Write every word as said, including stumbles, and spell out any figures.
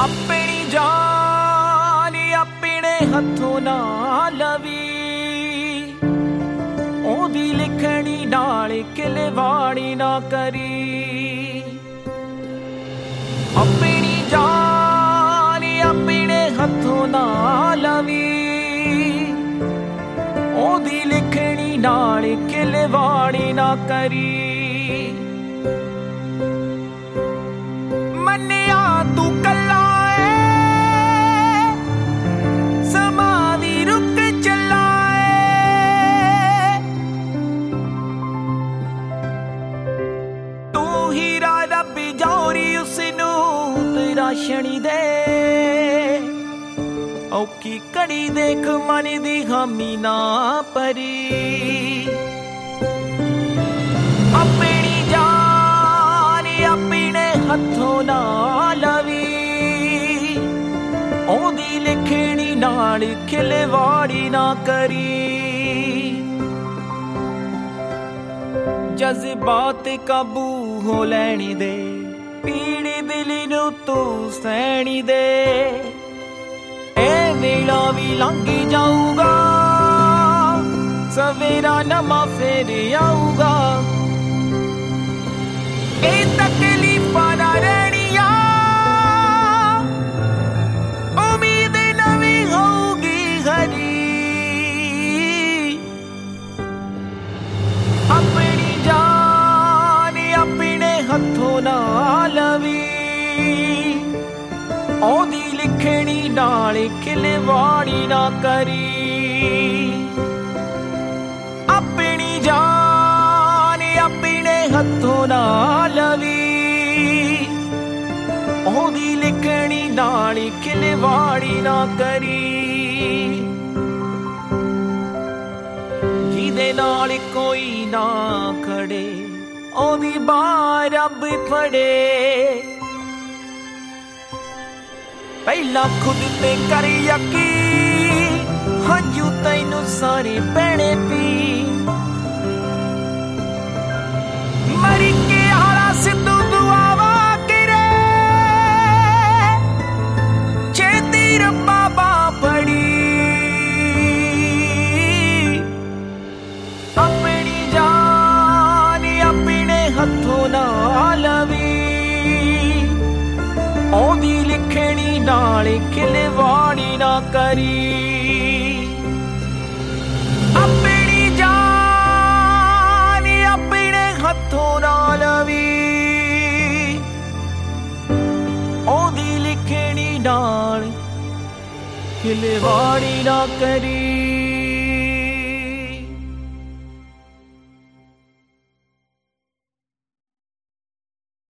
अपनी जान अपने हथों ना लवी, ओदी लिखनी नाल खिलवाड़ी ना करी। अपनी जान अपने हथों ना लवी, ओदी लिखनी नाल खिलवाड़ी ना करी। मन्निया तू कला है, समा भी रुक चला है। तू हीरा रब जौरी उसनू तेरा शनि दे, औखी कड़ी देख मन दी हामी ना परी। अपनी जान अपने हथों ना लवी, ओदी लिखनी नाल खिलवाड़ी ना करी। जज्बात काबू हो लैनी दे, पीड़ी दिल नू तू सहनी दे। ए वेला भी लंघ जाऊगा, सवेरा नमा फिर आऊगा। ए तकलीफां ना रहनिया, उम्मीद नवी होगी हरी। अपनी जान अपने हथों ना लवी, ओदी लिखनी नाल खिलवाड़ी ना करी। अपनी जान अपने हथों ना लवी, ओदी लिखनी नाल खिलवाड़ी ना करी। जिहदे नाल कोई ना खड़े, ओदी बाह रब फड़े। पहला खुद ते कर यकीन, हंजू तैनू सारे पैणे पी। मरी के हारा सिद्धू दुआवा किरे, छेती रब्बा बाह फड़ी। अपनी जान अपने हथों ना लवी, ओदी लिखनी नाल खिलवाड़ी ना करी। अपनी जान अपने हथों ना लवी, ओदी लिखनी नाल खिलवाड़ी ना करी।